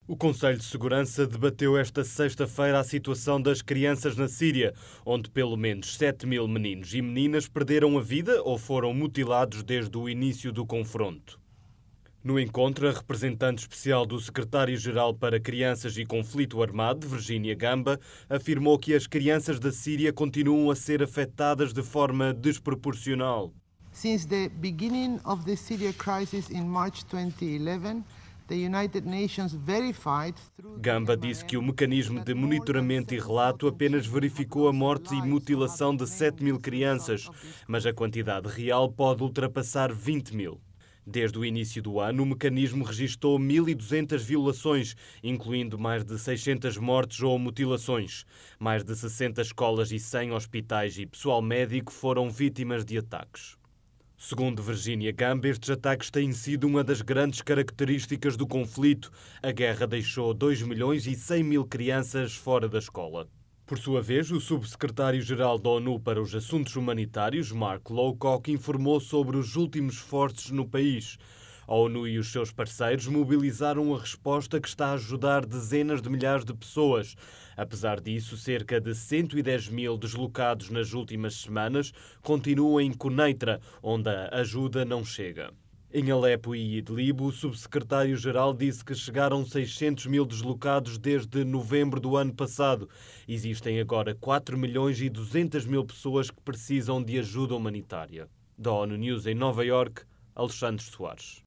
O Conselho de Segurança debateu esta sexta-feira a situação das crianças na Síria, onde pelo menos 7.000 meninos e meninas perderam a vida ou foram mutilados desde o início do confronto. No encontro, a representante especial do secretário-geral para Crianças e Conflito Armado, Virginia Gamba, afirmou que as crianças da Síria continuam a ser afetadas de forma desproporcional. Since the beginning of the Syria crisis in March 2011, the United Nations verified Gamba disse que o mecanismo de monitoramento e relato apenas verificou a morte e mutilação de 7.000 crianças, mas a quantidade real pode ultrapassar 20.000. Desde o início do ano, o mecanismo registou 1.200 violações, incluindo mais de 600 mortes ou mutilações. Mais de 60 escolas e 100 hospitais e pessoal médico foram vítimas de ataques. Segundo Virginia Gamba, estes ataques têm sido uma das grandes características do conflito. A guerra deixou 2.100.000 crianças fora da escola. Por sua vez, o subsecretário-geral da ONU para os Assuntos Humanitários, Mark Lowcock, informou sobre os últimos esforços no país. A ONU e os seus parceiros mobilizaram a resposta que está a ajudar dezenas de milhares de pessoas. Apesar disso, cerca de 110.000 deslocados nas últimas semanas continuam em Quneitra, onde a ajuda não chega. Em Alepo e Idlib, o subsecretário-geral disse que chegaram 600.000 deslocados desde novembro do ano passado. Existem agora 4.200.000 pessoas que precisam de ajuda humanitária. Da ONU News em Nova Iorque, Alexandre Soares.